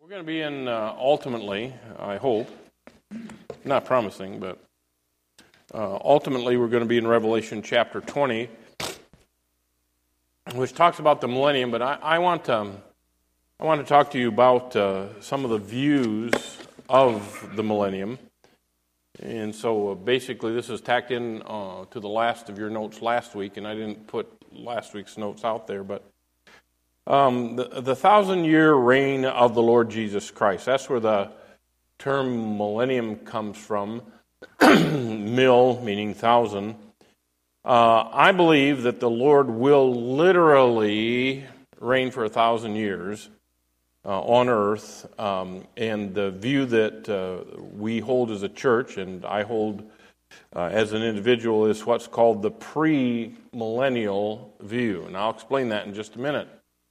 We're going to be in, ultimately, I hope, not promising, but ultimately we're going to be in Revelation chapter 20, which talks about the millennium, but I want to talk to you about some of the views of the millennium. And so basically this is tacked in to the last of your notes last week, and I didn't put last week's notes out there, but the 1,000-year reign of the Lord Jesus Christ. That's where the term millennium comes from. Mil, meaning 1,000. I believe that the Lord will literally reign for 1,000 years on earth. And the view that we hold as a church, and I hold as an individual, is what's called the pre-millennial view. And I'll explain that in just a minute.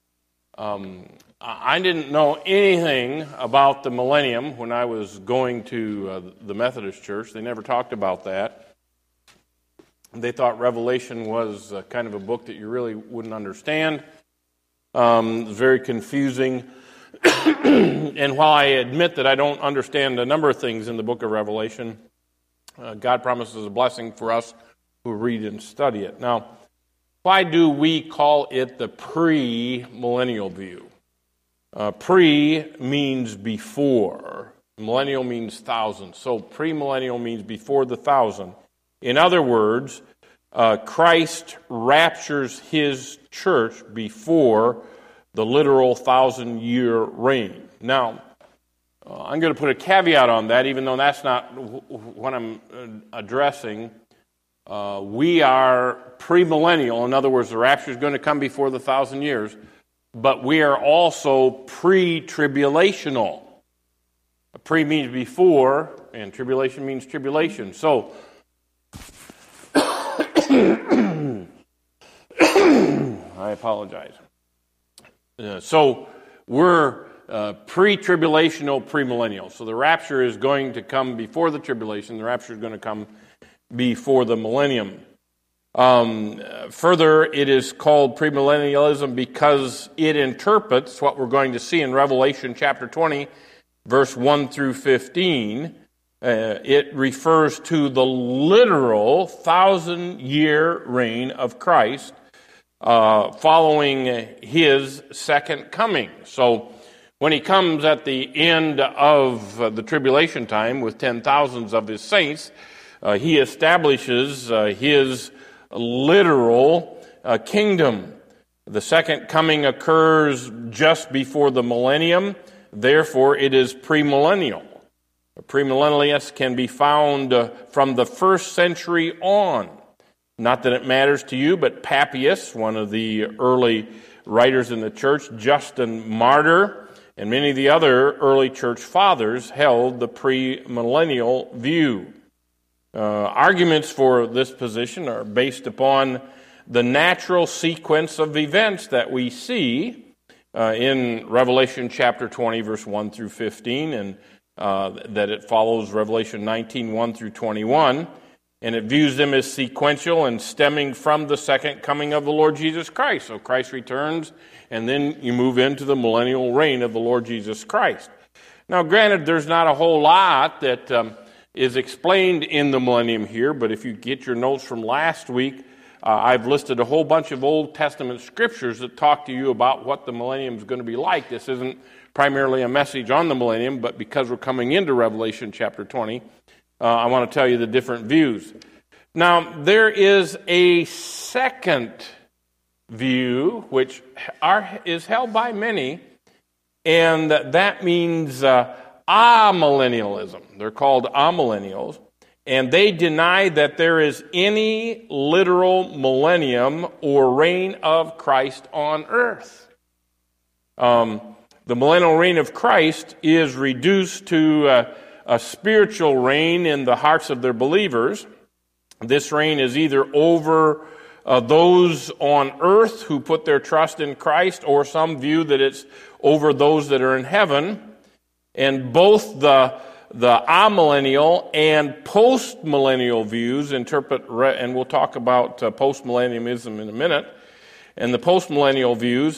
I didn't know anything about the millennium when I was going to the Methodist Church. They never talked about that. They thought Revelation was kind of a book that you really wouldn't understand. It was very confusing. And while I admit that I don't understand a number of things in the book of Revelation, God promises a blessing for us who read and study it. Now, why do we call it the pre-millennial view? Pre means before. Millennial means 1,000. So pre-millennial means before the 1,000. In other words, Christ raptures his church before the literal 1,000-year reign. Now, I'm going to put a caveat on that, even though that's not what I'm addressing. We are premillennial. In other words, the rapture is going to come before the 1,000 years. But we are also pre-tribulational. Pre means before, and tribulation means tribulation. So, I apologize. So, we're pre-tribulational, premillennial. So the rapture is going to come before the tribulation. The rapture is going to come before the millennium. Further, it is called premillennialism because it interprets what we're going to see in Revelation chapter 20, verse 1 through 15. It refers to the literal 1,000-year reign of Christ following his second coming. So when he comes at the end of the tribulation time with 10,000s of his saints, he establishes his literal kingdom. The second coming occurs just before the millennium. Therefore, it is premillennial. Premillennialists can be found from the first century on. Not that it matters to you, but Papias, one of the early writers in the church, Justin Martyr, and many of the other early church fathers held the premillennial view. Arguments for this position are based upon the natural sequence of events that we see in Revelation chapter 20, verse 1 through 15, and that it follows Revelation 19, 1 through 21, and it views them as sequential and stemming from the second coming of the Lord Jesus Christ. So Christ returns, and then you move into the millennial reign of the Lord Jesus Christ. Now, granted, there's not a whole lot that is explained in the millennium here, but if you get your notes from last week, I've listed a whole bunch of Old Testament scriptures that talk to you about what the millennium is going to be like. This isn't primarily a message on the millennium, but because we're coming into Revelation chapter 20, I want to tell you the different views. Now, there is a second view, which is held by many, and that means amillennialism. They're called amillennials, and they deny that there is any literal millennium or reign of Christ on earth. The millennial reign of Christ is reduced to a spiritual reign in the hearts of their believers. This reign is either over those on earth who put their trust in Christ, or some view that it's over those that are in heaven. And both the amillennial and postmillennial views interpret, and we'll talk about postmillennialism in a minute, and the postmillennial views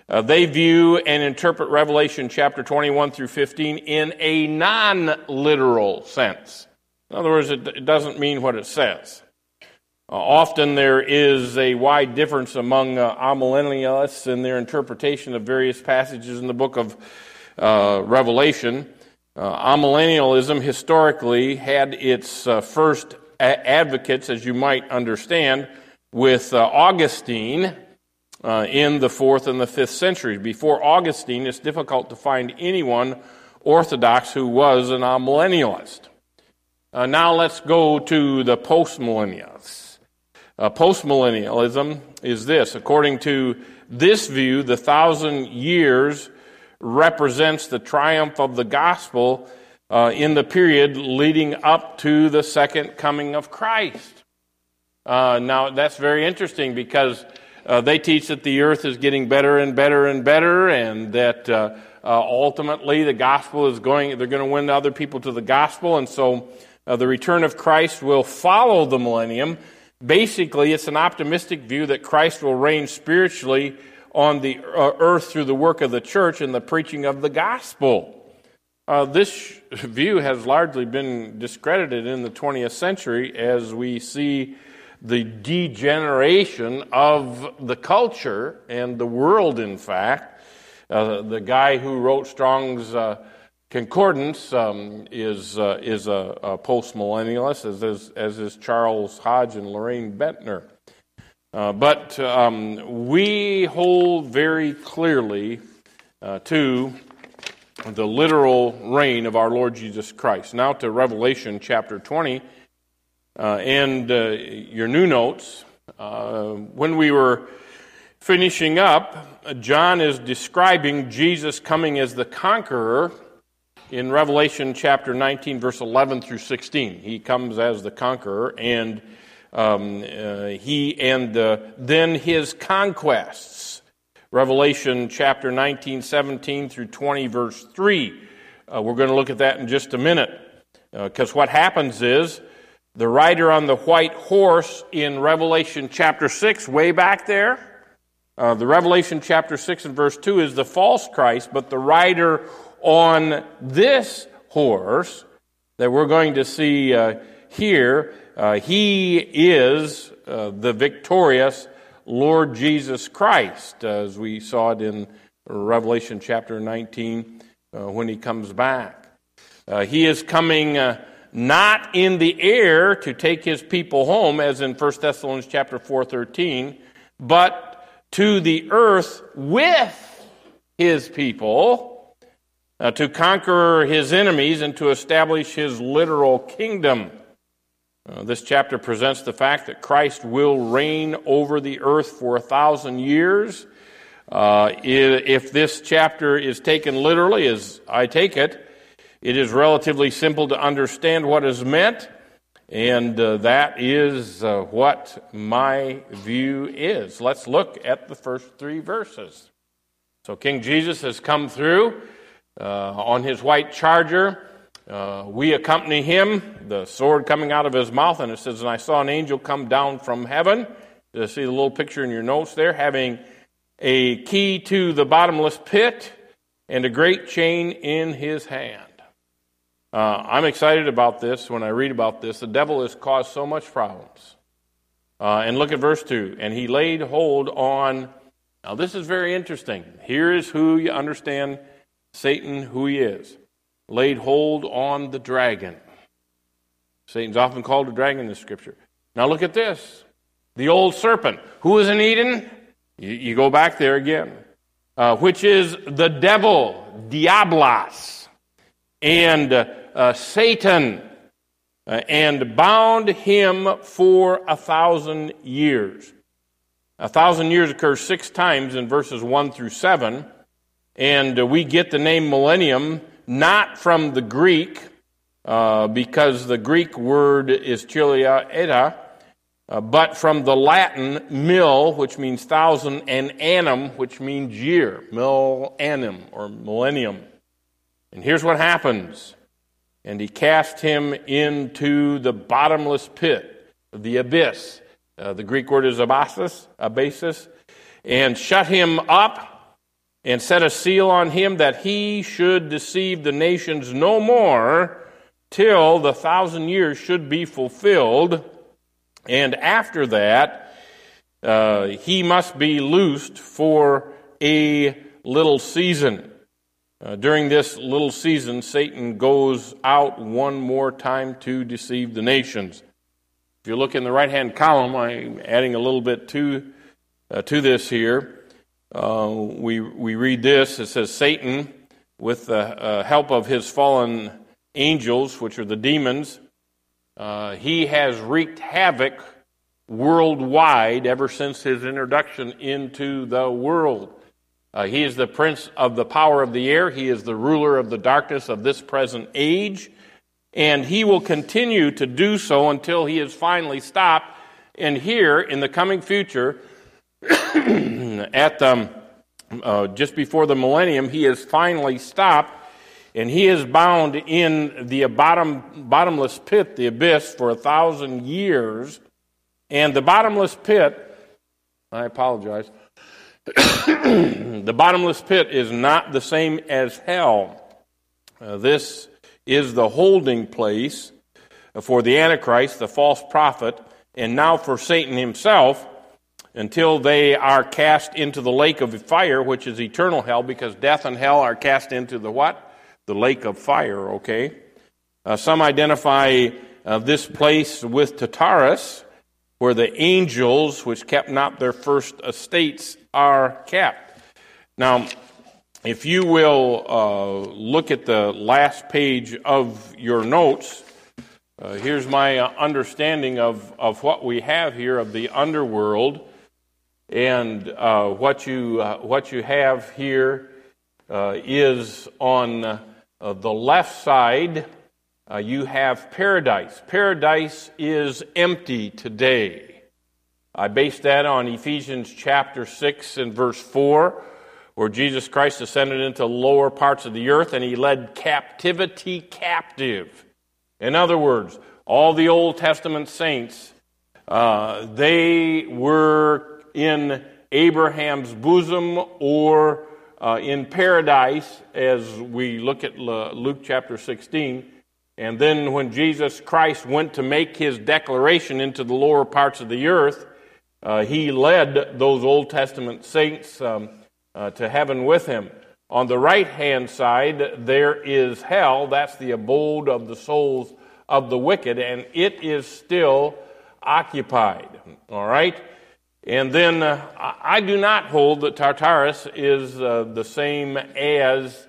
They view and interpret Revelation chapter 21 through 15 in a non-literal sense. In other words, it doesn't mean what it says. Often there is a wide difference among amillennialists in their interpretation of various passages in the book of Revelation. Amillennialism historically had its first advocates, as you might understand, with Augustine in the 4th and the 5th centuries. Before Augustine, it's difficult to find anyone Orthodox who was an amillennialist. Now let's go to the postmillennialists. Postmillennialism is this. According to this view, the 1,000 years represents the triumph of the gospel in the period leading up to the second coming of Christ. Now, that's very interesting because they teach that the earth is getting better and better and better, and that ultimately the gospel is they're going to win other people to the gospel, and so the return of Christ will follow the millennium. Basically, it's an optimistic view that Christ will reign spiritually on the earth through the work of the church and the preaching of the gospel. This view has largely been discredited in the 20th century as we see the degeneration of the culture and the world, in fact. The guy who wrote Strong's Concordance is a postmillennialist, as is Charles Hodge and Lorraine Bentner. But we hold very clearly to the literal reign of our Lord Jesus Christ. Now to Revelation chapter 20 and your new notes. When we were finishing up, John is describing Jesus coming as the conqueror in Revelation chapter 19, verse 11 through 16. He comes as the conqueror, and then his conquests. Revelation chapter 19, 17 through 20, verse 3. We're going to look at that in just a minute. Because what happens is, the rider on the white horse in Revelation chapter 6, way back there, the Revelation chapter 6 and verse 2 is the false Christ, but the rider on this horse that we're going to see here, he is the victorious Lord Jesus Christ, as we saw it in Revelation chapter 19 when he comes back. He is coming not in the air to take his people home, as in 1 Thessalonians chapter 4:13, but to the earth with his people, to conquer his enemies and to establish his literal kingdom. This chapter presents the fact that Christ will reign over the earth for 1,000 years. If this chapter is taken literally, as I take it, it is relatively simple to understand what is meant, and that is what my view is. Let's look at the first 3 verses. So King Jesus has come through on his white charger. We accompany him, the sword coming out of his mouth, and it says, "And I saw an angel come down from heaven." You see the little picture in your notes there, having a key to the bottomless pit and a great chain in his hand. I'm excited about this when I read about this. The devil has caused so much problems. And look at verse 2. "And he laid hold on..." Now this is very interesting. Here is who you understand Satan, who he is. Laid hold on the dragon. Satan's often called a dragon in the Scripture. Now look at this. The old serpent. Who was in Eden? You go back there again. Which is the devil, Diablos, and Satan, and bound him for 1,000 years. 1,000 years occurs 6 times in verses 1 through 7, and we get the name millennium not from the Greek, because the Greek word is chilia eta, but from the Latin mil, which means 1,000, and annum, which means year, mil-annum, or millennium. And here's what happens. "And he cast him into the bottomless pit," the abyss. The Greek word is abasis, and shut him up and set a seal on him that he should deceive the nations no more till the 1,000 years should be fulfilled. And after that, he must be loosed for a little season. During this little season, Satan goes out one more time to deceive the nations. If you look in the right-hand column, I'm adding a little bit to this here. We read this. It says, Satan, with the help of his fallen angels, which are the demons, he has wreaked havoc worldwide ever since his introduction into the world. He is the prince of the power of the air. He is the ruler of the darkness of this present age. And he will continue to do so until he is finally stopped. And here, in the coming future, just before the millennium, he is finally stopped. And he is bound in the bottomless pit, the abyss, for 1,000 years. And the bottomless pit, I apologize, the bottomless pit is not the same as hell. This is the holding place for the Antichrist, the false prophet, and now for Satan himself, until they are cast into the lake of fire, which is eternal hell, because death and hell are cast into the what? The lake of fire, okay? Some identify this place with Tartarus, where the angels, which kept not their first estates, are kept. Now, if you will look at the last page of your notes, here's my understanding of what we have here of the underworld. And what you have here is on the left side, you have paradise. Paradise is empty today. I base that on Ephesians chapter 6 and verse 4, where Jesus Christ ascended into the lower parts of the earth and he led captivity captive. In other words, all the Old Testament saints, they were in Abraham's bosom or in paradise, as we look at Luke chapter 16. And then when Jesus Christ went to make his declaration into the lower parts of the earth, he led those Old Testament saints to heaven with him. On the right-hand side, there is hell. That's the abode of the souls of the wicked, and it is still occupied. All right? And then I do not hold that Tartarus is the same as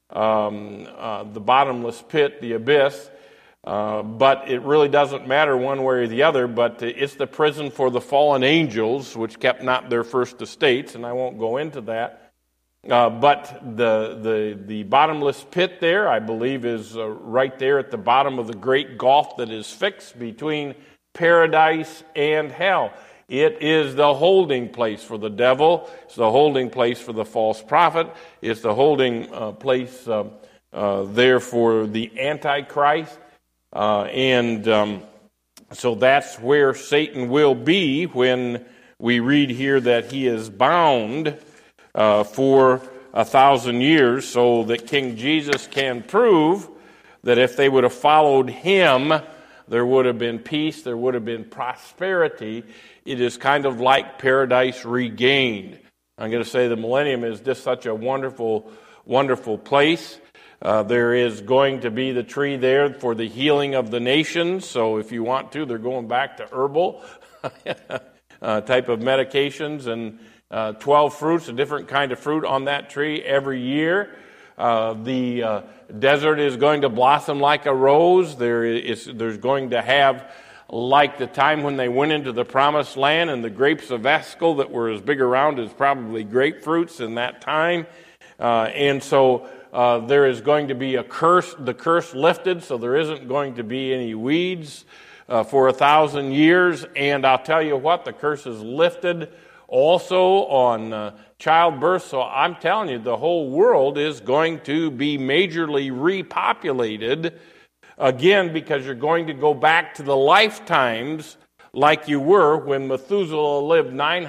the bottomless pit, the abyss. But it really doesn't matter one way or the other, but it's the prison for the fallen angels, which kept not their first estates, and I won't go into that. But the bottomless pit there, I believe, is right there at the bottom of the great gulf that is fixed between paradise and hell. It is the holding place for the devil. It's the holding place for the false prophet. It's the holding place there for the Antichrist. So that's where Satan will be when we read here that he is bound for 1,000 years, so that King Jesus can prove that if they would have followed him, there would have been peace, there would have been prosperity. It is kind of like paradise regained. I'm going to say the millennium is just such a wonderful, wonderful place. There is going to be the tree there for the healing of the nations. So if you want to, they're going back to herbal type of medications and 12 fruits, a different kind of fruit on that tree every year. The desert is going to blossom like a rose. There's going to have, like the time when they went into the promised land and the grapes of Eshcol that were as big around as probably grapefruits in that time. And so there is going to be the curse lifted, so there isn't going to be any weeds for 1,000 years. And I'll tell you what, the curse is lifted also on childbirth. So I'm telling you, the whole world is going to be majorly repopulated again, because you're going to go back to the lifetimes like you were when Methuselah lived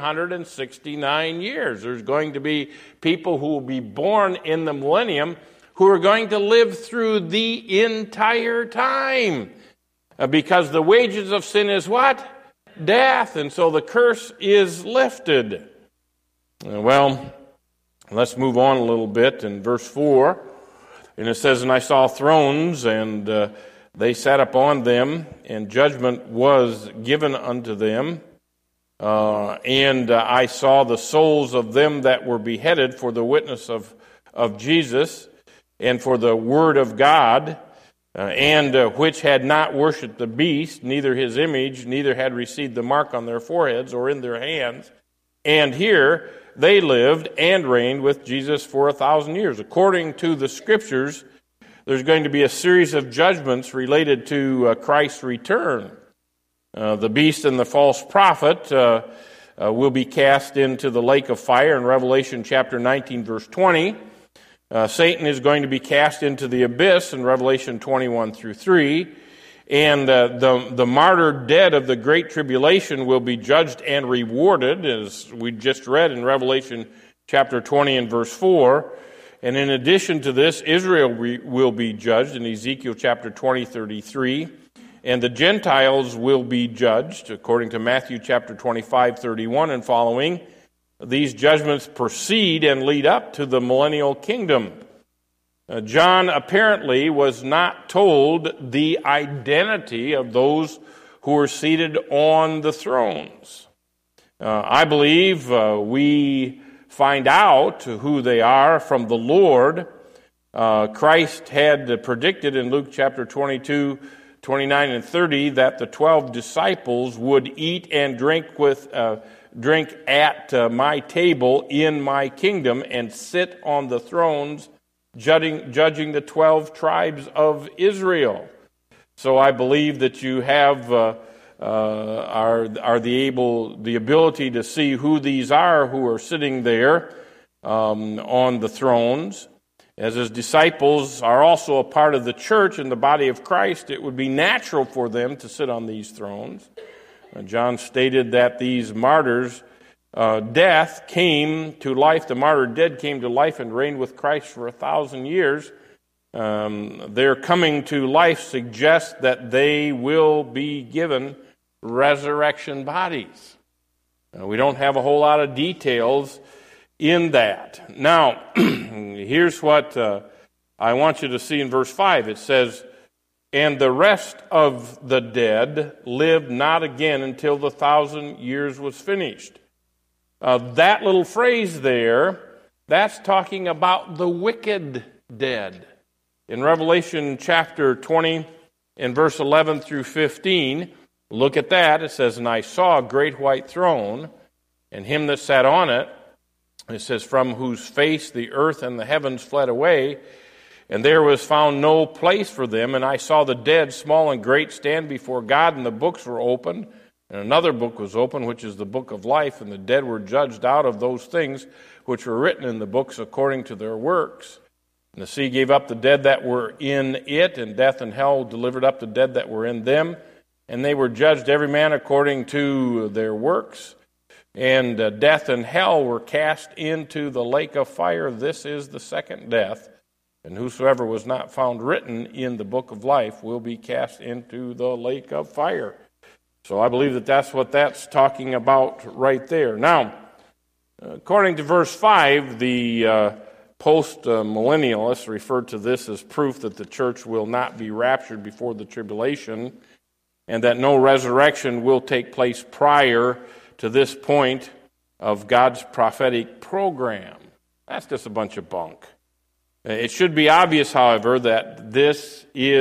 969 years. There's going to be people who will be born in the millennium who are going to live through the entire time. Because the wages of sin is what? Death. And so the curse is lifted. Well, let's move on a little bit in verse 4. And it says, "And I saw thrones, and they sat upon them, and judgment was given unto them. And I saw the souls of them that were beheaded for the witness of Jesus, and for the word of God, and which had not worshipped the beast, neither his image, neither had received the mark on their foreheads or in their hands. And here they lived and reigned with Jesus for 1,000 years." According to the Scriptures, there's going to be a series of judgments related to Christ's return. The beast and the false prophet will be cast into the lake of fire in Revelation chapter 19, verse 20. Satan is going to be cast into the abyss in Revelation 21 through 3. And the martyred dead of the Great Tribulation will be judged and rewarded, as we just read in Revelation chapter 20 and verse 4. And in addition to this, Israel will be judged in Ezekiel chapter 20:33. And the Gentiles will be judged, according to Matthew chapter 25:31 and following. These judgments proceed and lead up to the millennial kingdom. John apparently was not told the identity of those who were seated on the thrones. I believe we find out who they are from the Lord. Christ had predicted in Luke chapter 22, 29 and 30 that the 12 disciples would eat and drink at my table in my kingdom and sit on the thrones judging the 12 tribes of Israel. So I believe that you have the ability to see who these are who are sitting there on the thrones. As his disciples are also a part of the church and the body of Christ, it would be natural for them to sit on these thrones. John stated that these martyrs' death came to life, the martyr dead came to life and reigned with Christ for 1,000 years. Their coming to life suggests that they will be given resurrection bodies. We don't have a whole lot of details in that. Now, here's what I want you to see in verse 5. It says, "And the rest of the dead lived not again until the 1,000 years was finished." That little phrase there, that's talking about the wicked dead. In Revelation chapter 20 and verse 11 through 15, look at that. It says, "And I saw a great white throne, and him that sat on it," it says, "from whose face the earth and the heavens fled away, and there was found no place for them. And I saw the dead, small and great, stand before God, and the books were opened. And another book was opened, which is the book of life, and the dead were judged out of those things which were written in the books according to their works. And the sea gave up the dead that were in it, and death and hell delivered up the dead that were in them. And they were judged every man according to their works. And death and hell were cast into the lake of fire. This is the second death. And whosoever was not found written in the book of life will be cast into the lake of fire." So I believe that that's what that's talking about right there. Now, according to verse 5, the post-millennialists refer to this as proof that the church will not be raptured before the tribulation, and that no resurrection will take place prior to this point of God's prophetic program. That's just a bunch of bunk. It should be obvious, however, that this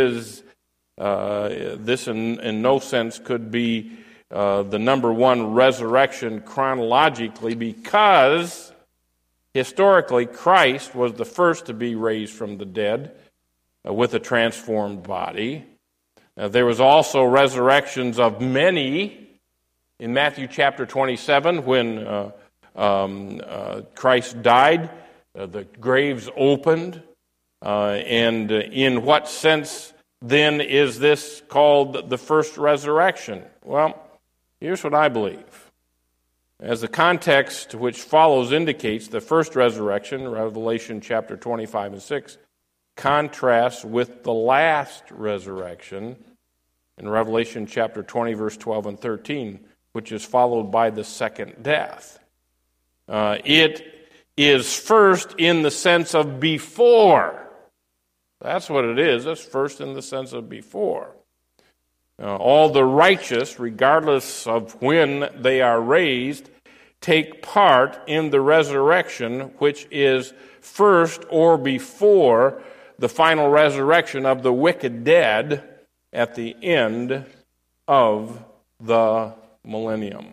in no sense could be the number one resurrection chronologically, because historically Christ was the first to be raised from the dead with a transformed body. There was also resurrections of many in Matthew chapter 27 when Christ died. The graves opened. And in what sense then is this called the first resurrection? Well, Here's what I believe. As the context which follows indicates, the first resurrection, Revelation chapter 25 and 6, contrasts with the last resurrection in Revelation chapter 20, verse 12 and 13, which is followed by the second death. It is first in the sense of before. That's what it is. It's first in the sense of before. All the righteous, regardless of when they are raised, take part in the resurrection, which is first or before the final resurrection of the wicked dead at the end of the millennium.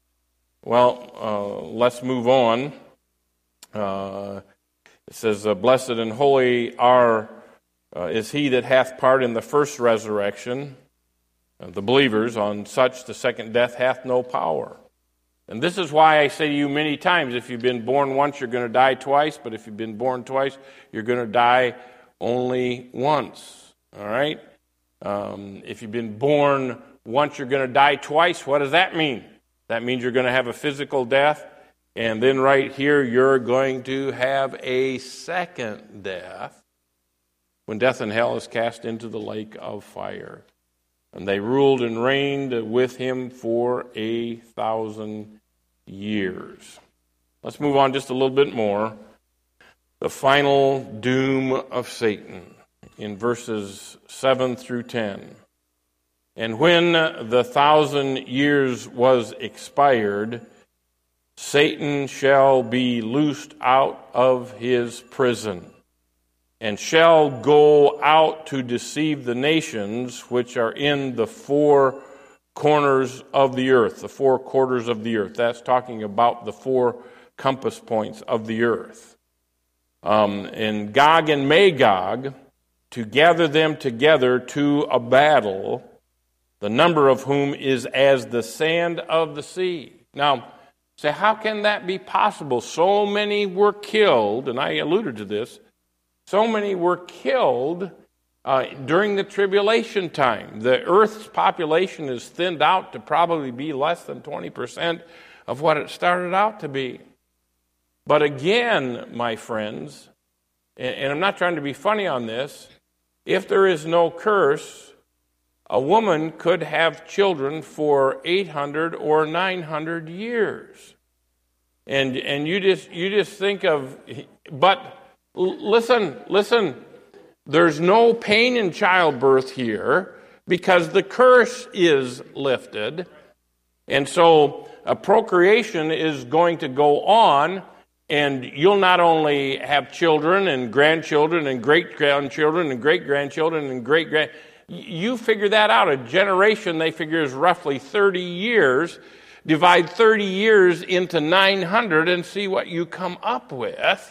Well, let's move on. It says, "Blessed and holy is he that hath part in the first resurrection." The believers, on such the second death hath no power. And this is why I say to you many times, if you've been born once, you're going to die twice, but if you've been born twice, you're going to die only once. All right? If you've been born once, you're going to die twice. What does that mean? That means you're going to have a physical death, and then right here, you're going to have a second death when death and hell is cast into the lake of fire. And they ruled and reigned with him for 1,000 years. Let's move on just a little bit more. The final doom of Satan in verses 7 through 10. "And when the 1,000 years was expired, Satan shall be loosed out of his prison, and shall go out to deceive the nations which are in the four corners of the earth." The four quarters of the earth. That's talking about the four compass points of the earth. And Gog and Magog, to gather them together to a battle, the number of whom is as the sand of the sea. Now, say, how can that be possible? So many were killed, and I alluded to this. So many were killed during the tribulation time. The earth's population is thinned out to probably be less than 20% of what it started out to be. But again, my friends, and I'm not trying to be funny on this, if there is no curse, a woman could have children for 800 or 900 years. And you just think of, but listen, there's no pain in childbirth here because the curse is lifted. And so a procreation is going to go on, and you'll not only have children and grandchildren and great-grandchildren and great-grandchildren and great-grand. You figure that out. A generation, they figure, is roughly 30 years. Divide 30 years into 900 and see what you come up with.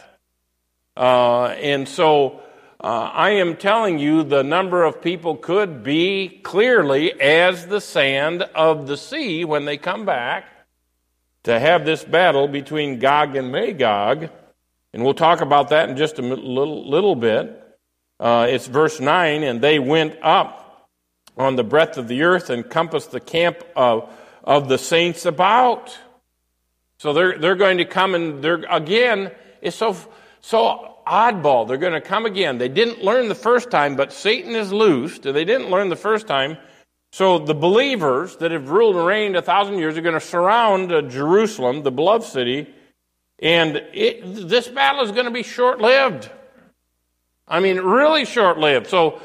And so I am telling you the number of people could be clearly as the sand of the sea when they come back to have this battle between Gog and Magog. And we'll talk about that in just a little bit. It's verse 9, "And they went up on the breadth of the earth and compassed the camp of the saints about." So they're going to come, and they're again, it's so oddball. They're going to come again. They didn't learn the first time, but Satan is loosed, and they didn't learn the first time. So the believers that have ruled and reigned 1,000 years are going to surround Jerusalem, the beloved city, and this battle is going to be short-lived. I mean, really short-lived. So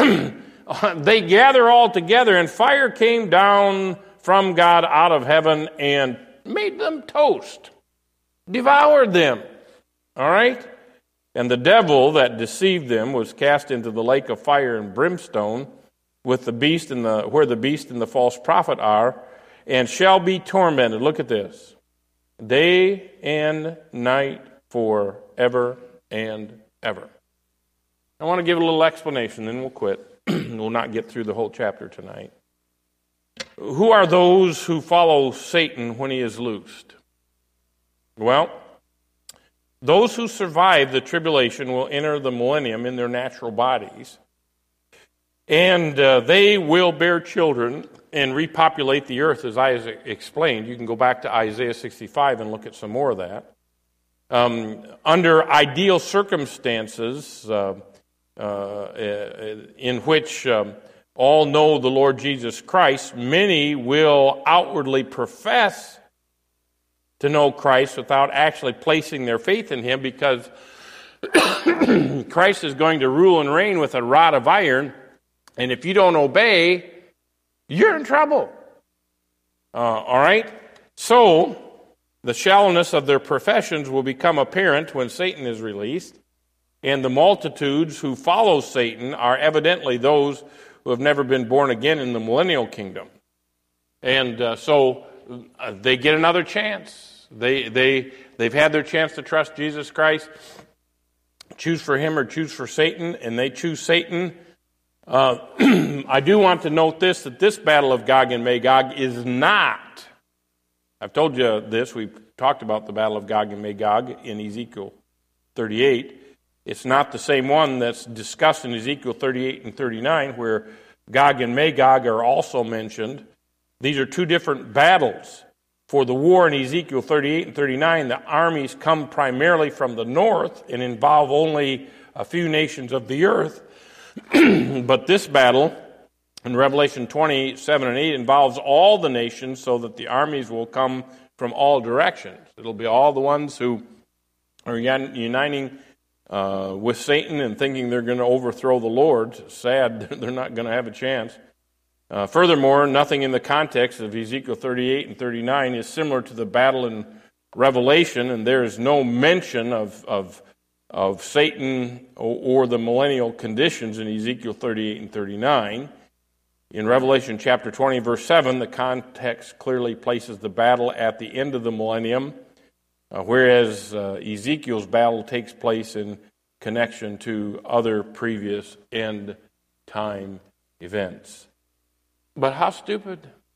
they gather all together, and fire came down from God out of heaven and made them toast, devoured them. All right? And the devil that deceived them was cast into the lake of fire and brimstone with the beast and where the beast and the false prophet are, and shall be tormented. Look at this. Day and night forever and ever. I want to give a little explanation, then we'll quit. We'll not get through the whole chapter tonight. Who are those who follow Satan when he is loosed? Well, those who survive the tribulation will enter the millennium in their natural bodies, and they will bear children and repopulate the earth, as I explained. You can go back to Isaiah 65 and look at some more of that. Under ideal circumstances in which all know the Lord Jesus Christ, many will outwardly profess to know Christ without actually placing their faith in him, because Christ is going to rule and reign with a rod of iron, and if you don't obey, you're in trouble. All right? So, the shallowness of their professions will become apparent when Satan is released, and the multitudes who follow Satan are evidently those who have never been born again in the millennial kingdom. And so they get another chance. They've had their chance to trust Jesus Christ, choose for him or choose for Satan, and they choose Satan. I do want to note this, that this battle of Gog and Magog is not, I've told you this, we've talked about the battle of Gog and Magog in Ezekiel 38. It's not the same one that's discussed in Ezekiel 38 and 39, where Gog and Magog are also mentioned. These are two different battles. For the war in Ezekiel 38 and 39, the armies come primarily from the north and involve only a few nations of the earth. But this battle in Revelation 27 and 8 involves all the nations, so that the armies will come from all directions. It'll be all the ones who are uniting with Satan and thinking they're going to overthrow the Lord. Sad, they're not going to have a chance. Furthermore, nothing in the context of Ezekiel 38 and 39 is similar to the battle in Revelation, and there is no mention of Satan or the millennial conditions in Ezekiel 38 and 39. In Revelation chapter 20, verse 7, the context clearly places the battle at the end of the millennium, whereas Ezekiel's battle takes place in connection to other previous end-time events. But how stupid.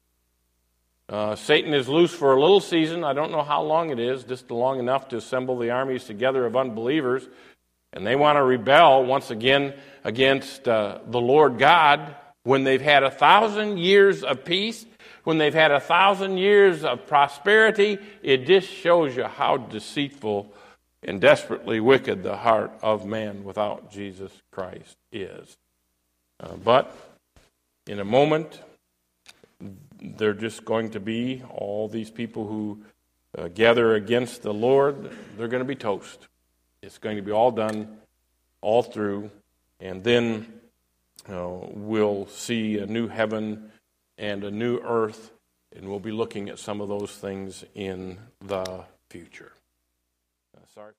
Satan is loose for a little season. I don't know how long it is, just long enough to assemble the armies together of unbelievers. And they want to rebel once again against the Lord God when they've had 1,000 years of peace, when they've had 1,000 years of prosperity. It just shows you how deceitful and desperately wicked the heart of man without Jesus Christ is. But in a moment, they're just going to be all these people who gather against the Lord. They're going to be toast. It's going to be all done, all through, and then we'll see a new heaven and a new earth, and we'll be looking at some of those things in the future.